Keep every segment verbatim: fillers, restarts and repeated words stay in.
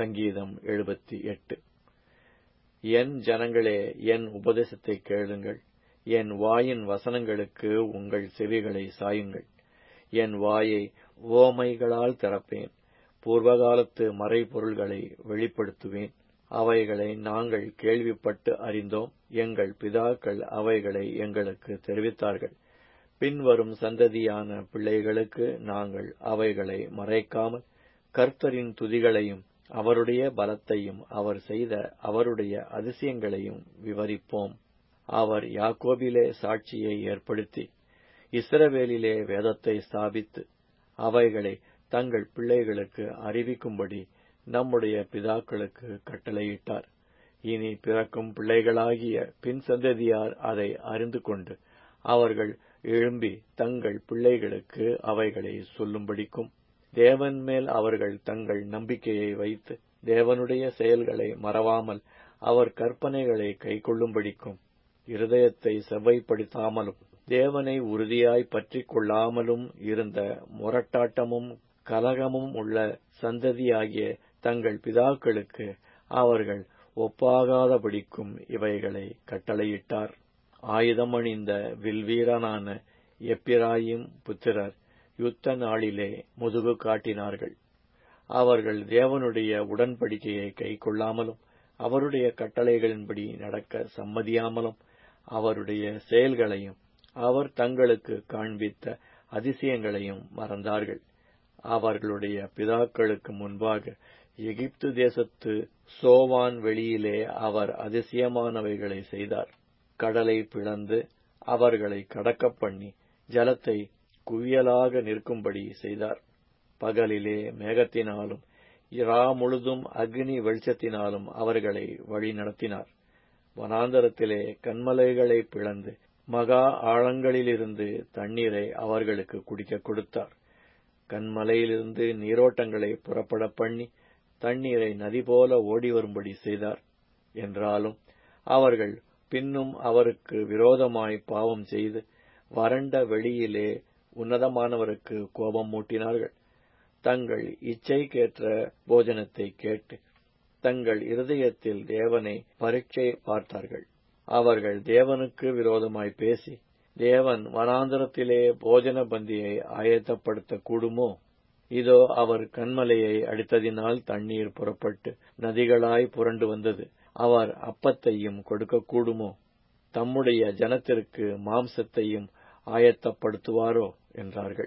சங்கீதம் எழுபத்தி எட்டு. என் ஜனங்களே, என் உபதேசத்தை கேளுங்கள், என் வாயின் வசனங்களுக்கு உங்கள் செவிகளை சாயுங்கள். என் வாயை உவமைகளால் திறப்பேன், பூர்வகாலத்து மறைபொருள்களை வெளிப்படுத்துவேன். அவைகளை நாங்கள் கேள்விப்பட்டு அறிந்தோம், எங்கள் பிதாக்கள் அவைகளை எங்களுக்கு தெரிவித்தார்கள். பின்வரும் சந்ததியான பிள்ளைகளுக்கு நாங்கள் அவைகளை மறைக்காமல் கர்த்தரின் துதிகளையும் அவருடைய பலத்தையும் அவர் செய்த அவருடைய அதிசயங்களையும் விவரிப்போம். அவர் யாக்கோபிலே சாட்சியை ஏற்படுத்தி இஸ்ரவேலிலே வேதத்தை ஸ்தாபித்து அவைகளை தங்கள் பிள்ளைகளுக்கு அறிவிக்கும்படி நம்முடைய பிதாக்களுக்கு கட்டளையிட்டார். இனி பிறக்கும் பிள்ளைகளாகிய பின் சந்ததியார் அதை அறிந்து கொண்டு அவர்கள் எழும்பி தங்கள் பிள்ளைகளுக்கு அவைகளை சொல்லும்படிக்கும், தேவன் மேல் அவர்கள் தங்கள் நம்பிக்கையை வைத்து தேவனுடைய செயல்களை மறவாமல் அவர் கற்பனைகளை கைக்கொள்ளும்படிக்கும், இருதயத்தை செவ்வைப்படுத்தாமலும் தேவனை உறுதியாய் பற்றி கொள்ளாமலும் இருந்த முரட்டாட்டமும் கலகமும் உள்ள சந்ததியாகிய தங்கள் பிதாக்களுக்கு அவர்கள் ஒப்பாகாதபடிக்கும் இவைகளை கட்டளையிட்டார். ஆயுதம் அணிந்த வில்வீரனான எப்பிராயிம் புத்திரர் யுத்த நாளிலே முதுகு காட்டினார்கள். அவர்கள் தேவனுடைய உடன்படிக்கையை கைக்கொள்ளாமலும் அவருடைய கட்டளைகளின்படி நடக்க சம்மதியாமலும் அவருடைய செயல்களையும் அவர் தங்களுக்கு காண்பித்த அதிசயங்களையும் மறந்தார்கள். அவர்களுடைய பிதாக்களுக்கு முன்பாக எகிப்து தேசத்து சோவான் வெளியிலே அவர் அதிசயமானவைகளை செய்தார். கடலை பிளந்து அவர்களை கடக்கப் பண்ணி ஜலத்தை குவியலாக நிற்கும்படி செய்தார். பகலிலே மேகத்தினாலும் இரா முழுதும் அக்னி வெளிச்சத்தினாலும் அவர்களை வழி நடத்தினார். வனாந்தரத்திலே கன்மலைகளை பிளந்து மகா ஆழங்களிலிருந்து தண்ணீரை அவர்களுக்கு குடிக்க கொடுத்தார். கன்மலையிலிருந்து நீரோட்டங்களை புறப்பட பண்ணி தண்ணீரை நதி போல ஓடி வரும்படி செய்தார். என்றாலும் அவர்கள் பின்னும் அவருக்கு விரோதமாய் பாவம் செய்து வறண்ட வெளியிலே உன்னதமானவருக்கு கோபம் மூட்டினார்கள். தங்கள் இச்சைக்கேற்ற போஜனத்தை கேட்டு தங்கள் இருதயத்தில் தேவனை பரீட்சை பார்த்தார்கள். அவர்கள் தேவனுக்கு விரோதமாய் பேசி, தேவன் வனாந்தரத்திலே போஜன பந்தியை ஆயத்தப்படுத்த கூடுமோ? இதோ அவர் கன்மலையை அடித்ததினால் தண்ணீர் புறப்பட்டு நதிகளாய் புரண்டு வந்தது. அவர் அப்பத்தையும் கொடுக்கக்கூடுமோ? தம்முடைய ஜனத்திற்கு மாம்சத்தையும் ஆயத்தப்படுத்துவாரோ என்றார்கள்.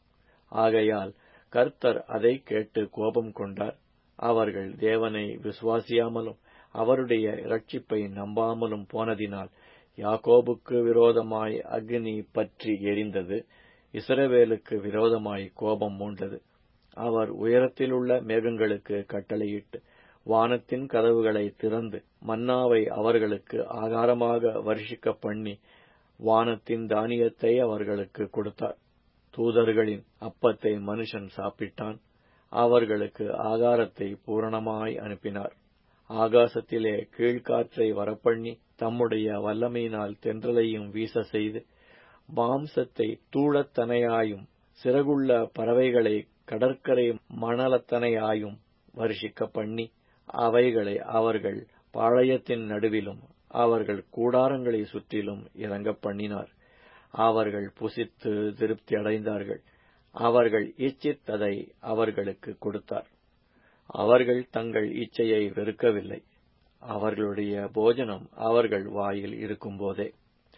ஆகையால் கர்த்தர் அதை கேட்டு கோபம் கொண்டார். அவர்கள் தேவனை விசுவாசியாமலும் அவருடைய இரட்சிப்பை நம்பாமலும் போனதினால் யாக்கோபுக்கு விரோதமாய் அக்னி பற்றி எரிந்தது, இஸ்ரவேலுக்கு விரோதமாய் கோபம் மூண்டது. அவர் உயரத்திலுள்ள மேகங்களுக்கு கட்டளையிட்டு வானத்தின் கதவுகளை திறந்து மன்னாவை அவர்களுக்கு ஆகாரமாக வருஷிக்க பண்ணி வானத்தின் தானியத்தை அவர்களுக்கு கொடுத்தார். தூதர்களின் அப்பத்தை மனுஷன் சாப்பிட்டான், அவர்களுக்கு ஆகாரத்தை பூரணமாய் அனுப்பினார். ஆகாசத்திலே கீழ்காற்றை வரப்பண்ணி தம்முடைய வல்லமையினால் தென்றலையும் வீச செய்து மாம்சத்தை தூளத்தனையாயும் சிறகுள்ள பறவைகளை கடற்கரை மணலத்தனையாயும் வருஷிக்க பண்ணி அவைகளை அவர்கள் பாளையத்தின் நடுவிலும் அவர்கள் கூடாரங்களை சுற்றிலும் இறங்க பண்ணினார். அவர்கள் புசித்து திருப்தி அடைந்தார்கள். அவர்கள் இச்சித்ததை அவர்களுக்கு கொடுத்தார். அவர்கள் தங்கள் இச்சையை வெறுக்கவில்லை. அவர்களுடைய போஜனம் அவர்கள் வாயில் இருக்கும்போதே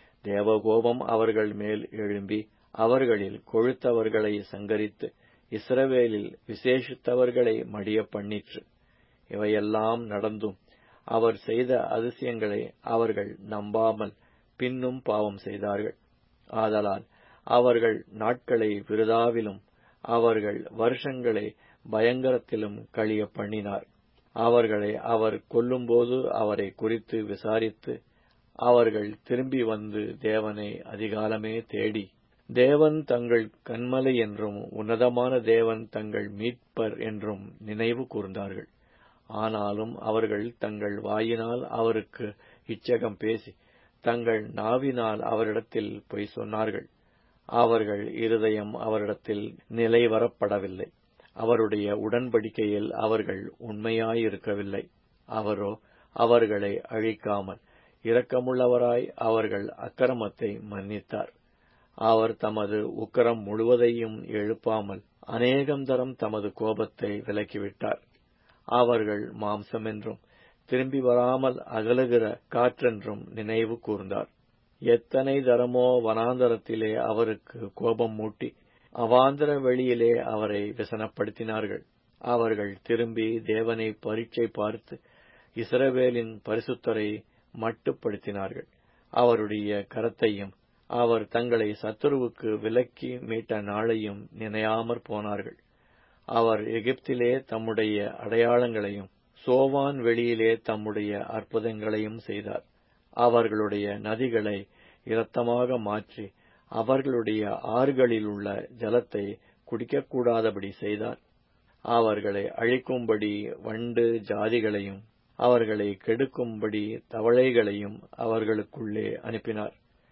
தேவகோபம் அவர்கள் மேல் எழும்பி அவர்களில் கொழுத்தவர்களை சங்கரித்து இஸ்ரவேலில் விசேஷித்தவர்களை மடிய பண்ணிற்று. இவையெல்லாம் நடந்தும் அவர் செய்த அதிசயங்களை அவர்கள் நம்பாமல் பின்னும் பாவம் செய்தார்கள். ஆதலால் அவர்கள் நாட்களை விருதாவிலும் அவர்கள் வருஷங்களை பயங்கரத்திலும் கழிய பண்ணினார். அவர்களை அவர் கொல்லும்போது அவரை குறித்து விசாரித்து அவர்கள் திரும்பி வந்து தேவனை அதிகாலமே தேடி, தேவன் தங்கள் கன்மலை என்றும் உன்னதமான தேவன் தங்கள் மீட்பர் என்றும் நினைவு கூர்ந்தார்கள். ஆனாலும் அவர்கள் தங்கள் வாயினால் அவருக்கு இச்சகம் பேசி தங்கள் நாவினால் அவரிடத்தில் பொய் சொன்னார்கள். அவர்கள் இருதயம் அவரிடத்தில் நிலைவரப்படவில்லை. அவருடைய உடன்படிக்கையில் அவர்கள் உண்மையாயிருக்கவில்லை. அவரோ அவர்களை அழிக்காமல் இரக்கமுள்ளவராய் அவர்கள் அக்கிரமத்தை மன்னித்தார். அவர் தமது உக்கிரம் முழுவதையும் எழுப்பாமல் அநேகம் தரம் தமது கோபத்தை விலக்கிவிட்டார். அவர்கள் மாம்சமென்றும் திரும்பி வராமல் அகலுகிற காற்றென்றும் நினைவு கூர்ந்தார். எத்தனை தரமோ வனாந்தரத்திலே அவருக்கு கோபம் மூட்டி அவாந்தர வெளியிலே அவரை விசனப்படுத்தினார்கள். அவர்கள் திரும்பி தேவனை பரீட்சை பார்த்து இஸ்ரவேலின் பரிசுத்தரை மட்டுப்படுத்தினார்கள். அவருடைய கரத்தையும் அவர் தங்களை சத்துருவுக்கு விலக்கி மீட்ட நாளையும் நினையாமற் போனார்கள். அவர் எகிப்திலே தம்முடைய அடையாளங்களையும் சோவான் வெளியிலே தம்முடைய அற்புதங்களையும் செய்தார். அவர்களுடைய நதிகளை இரத்தமாக மாற்றி அவர்களுடைய ஆறுகளிலுள்ள ஜலத்தை குடிக்கக்கூடாதபடி செய்தார். அவர்களை அழிக்கும்படி வண்டு ஜாதிகளையும் அவர்களை கெடுக்கும்படி தவளைகளையும் அவர்களுக்குள்ளே அனுப்பினார்.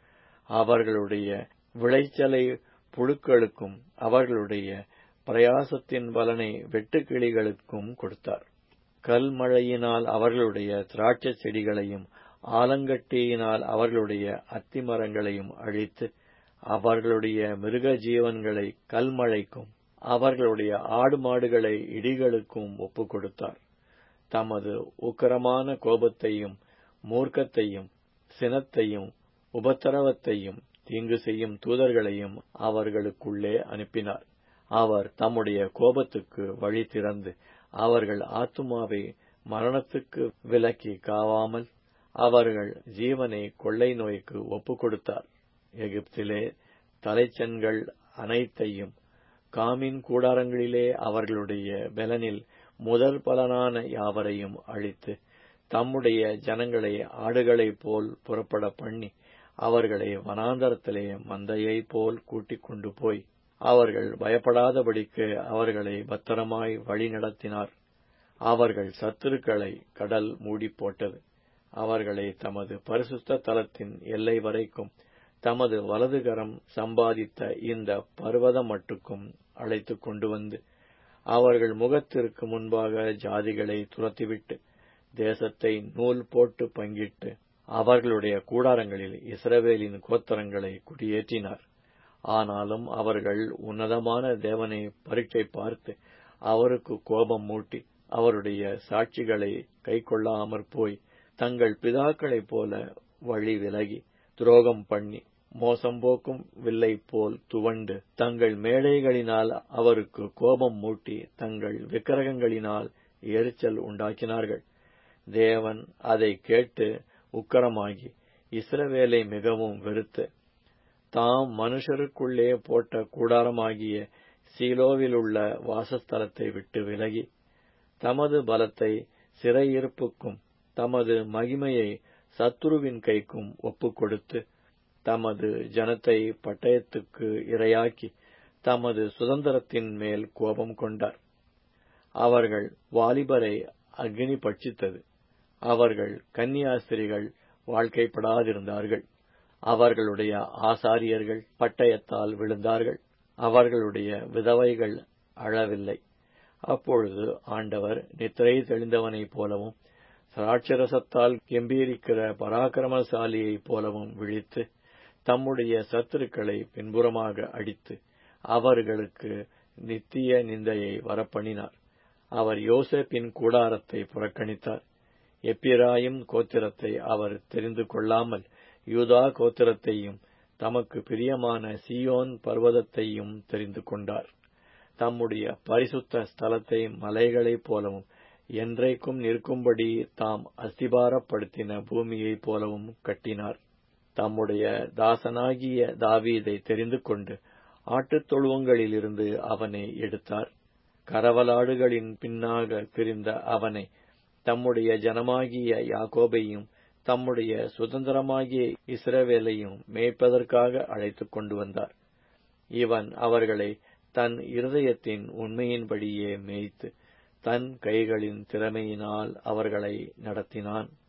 அவர்களுடைய விளைச்சலை புழுக்களுக்கும் அவர்களுடைய பிரயாசத்தின் பலனை வெட்டுக்கிளிகளுக்கும் கொடுத்தார். கல்மழையினால் அவர்களுடைய திராட்சை செடிகளையும் ஆலங்கட்டியினால் அவர்களுடைய அத்திமரங்களையும் அழித்து அவர்களுடைய மிருக ஜீவன்களை கல்மழைக்கும் அவர்களுடைய ஆடு மாடுகளை இடிகளுக்கும் ஒப்புக் கொடுத்தார். தமது உக்கிரமான கோபத்தையும் மூர்க்கத்தையும் சினத்தையும் உபத்திரவத்தையும் தீங்கு செய்யும் தூதர்களையும் அவர்களுக்குள்ளே அனுப்பினார். அவர் தம்முடைய கோபத்துக்கு வழி திறந்து அவர்கள் ஆத்துமாவை மரணத்துக்கு விலக்கி காவாமல் அவர்கள் ஜீவனை கொள்ளை நோய்க்கு ஒப்புக் கொடுத்தார். எகிப்திலே தலைச்சன்கள் அனைத்தையும் காமின் கூடாரங்களிலே அவர்களுடைய பெலனில் முதல் பலனான யாவரையும் அழித்து தம்முடைய ஜனங்களை ஆடுகளைப் போல் புறப்பட பண்ணி அவர்களை வனாந்தரத்திலே மந்தையைப் போல் கூட்டிக் கொண்டு போய் அவர்கள் பயப்படாதபடிக்கு அவர்களை பத்திரமாய் வழி நடத்தினார். அவர்கள் சத்துருக்களை கடல் மூடி போட்டது. அவர்களை தமது பரிசுத்த தலத்தின் எல்லை வரைக்கும் தமது வலதுகரம் சம்பாதித்த இந்த பர்வதம் மட்டுக்கும் அழைத்து கொண்டு வந்து அவர்கள் முகத்திற்கு முன்பாக ஜாதிகளை துரத்திவிட்டு தேசத்தை நூல் போட்டு பங்கிட்டு அவர்களுடைய கூடாரங்களில் இஸ்ரவேலின் கோத்திரங்களை குடியேற்றினார். ஆனாலும் அவர்கள் உன்னதமான தேவனை பரீட்சை பார்த்து அவருக்கு கோபம் மூட்டி அவருடைய சாட்சிகளை கைக்கொள்ளாமற் போய் தங்கள் பிதாக்களைப் போல வழி விலகி துரோகம் பண்ணி மோசம் போக்கும் வில்லை போல் துவண்டு தங்கள் மேடைகளினால் அவருக்கு கோபம் மூட்டி தங்கள் விக்கிரகங்களினால் எரிச்சல் உண்டாக்கினார்கள். தேவன் அதை கேட்டு உக்கிரமாகி இஸ்ரவேலை மிகவும் வெறுத்து தாம் மனுஷருக்குள்ளே போட்ட கூடாரமாகிய சீலோவிலுள்ள வாசஸ்தலத்தை விட்டு விலகி தமது பலத்தை சிறையிருப்புக்கும் தமது மகிமையை சத்துருவின் கைக்கும் ஒப்புக் கொடுத்து தமது ஜனத்தை பட்டயத்துக்கு இரையாக்கி தமது சுதந்திரத்தின் மேல் கோபம் கொண்டார். அவர்கள் வாலிபரை அக்னி பட்சித்தது. அவர்கள் கன்னியாஸ்திரிகள் வாழ்க்கைப்படாதிருந்தார்கள். அவர்களுடைய ஆசாரியர்கள் பட்டயத்தால் விழுந்தார்கள். அவர்களுடைய விதவைகள் அழவில்லை. அப்பொழுது ஆண்டவர் நித்திரை தெளிந்தவனைப் போலவும் திராட்சரசத்தால் கெம்பீரிக்கிற பராக்கிரமசாலியைப் போலவும் விழித்து தம்முடைய சத்துருக்களை பின்புறமாக அடித்து அவர்களுக்கு நித்திய நிந்தையை வரப்பண்ணினார். அவர் யோசேப்பின் கூடாரத்தை புறக்கணித்தார். எப்பிராயிம் கோத்திரத்தை அவர் தெரிந்து கொள்ளாமல் யூதா கோத்திரத்தையும் தமக்கு பிரியமான சீயோன் பர்வதத்தையும் தெரிந்து கொண்டார். தம்முடைய பரிசுத்த ஸ்தலத்தை மலைகளைப் போலவும் என்றைக்கும் நிற்கும்படி தாம் அஸ்திபாரப்படுத்தின பூமியைப் போலவும் கட்டினார். தம்முடைய தாசனாகிய தாவீதை தெரிந்து கொண்டு ஆட்டுத் தொழுவங்களிலிருந்து அவனை எடுத்தார். கரவலாடுகளின் பின்னாக திரிந்த அவனை தம்முடைய ஜனமாகிய யாக்கோபையும் தம்முடைய சுதந்திரமாகிய இஸ்ரவேலையும் மேய்ப்பதற்காக அழைத்துக் கொண்டு வந்தார். இவன் அவர்களை தன் இருதயத்தின் உண்மையின்படியே மேய்த்து தன் கைகளின் திறமையினால் அவர்களை நடத்தினான்.